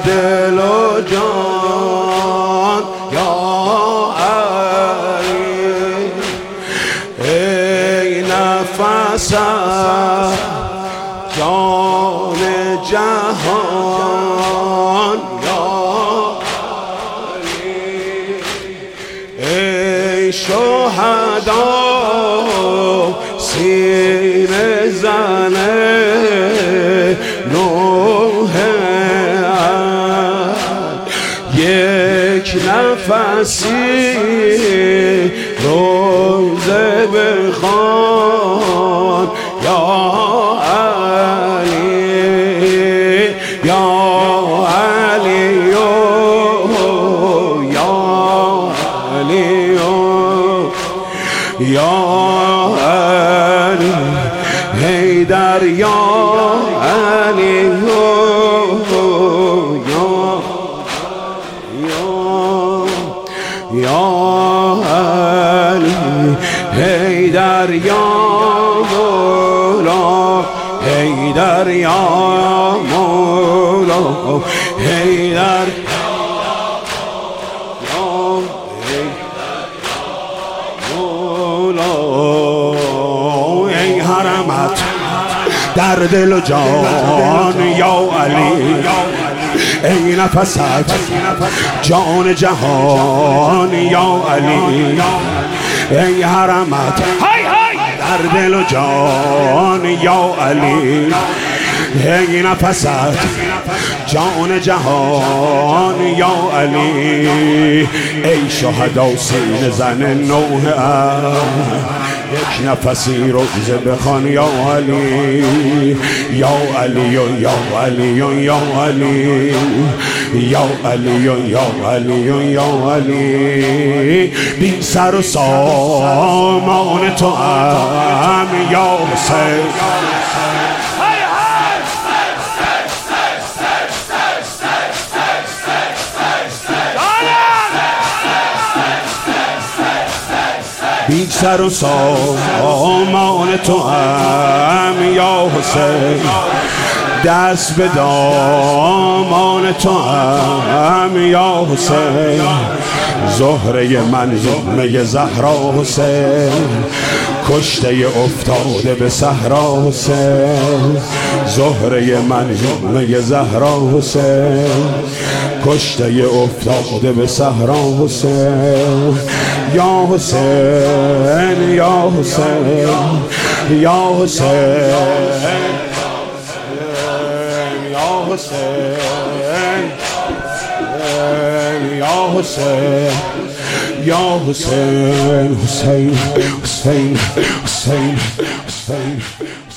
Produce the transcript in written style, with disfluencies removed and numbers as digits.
دل و جان یا علی، ای نفس جان جهان یا علی، ای شهدا سینه زن نوح یک نفسی روزه بخوان یا علی، یا علی، یا علی، یا علی حیدر، یا علی، یا علی حیدر، یا مولا حیدر، یا مولا حیدر، یا مولا. ای حرمت در دل و جان یا علی، ای نفست جان جهان یا علی، ای حرمت در دل و جان یا علی، ای نفست جان جهان یا علی، ای شهدا سینه زن نوح یک نفسی روزه بخوان یا علی، یا علی، یا علی، یا علی، یا علی، یا علی، یا علی، بی سر و سامان تو هم یا حسین، بی سر و سامان تو هم یا حسین، دست به دامان تو هم یا حسین، زهره من لقمه زهرا حسین، کشته افتاده به صحرا حسین، زهره من لقمه زهرا حسین، کشته افتاده به صحرا حسین، یا حسین، یا حسین، یا حسین، یا حسین، یا حسین، یا حسین، حسین، حسین، حسین، حسین.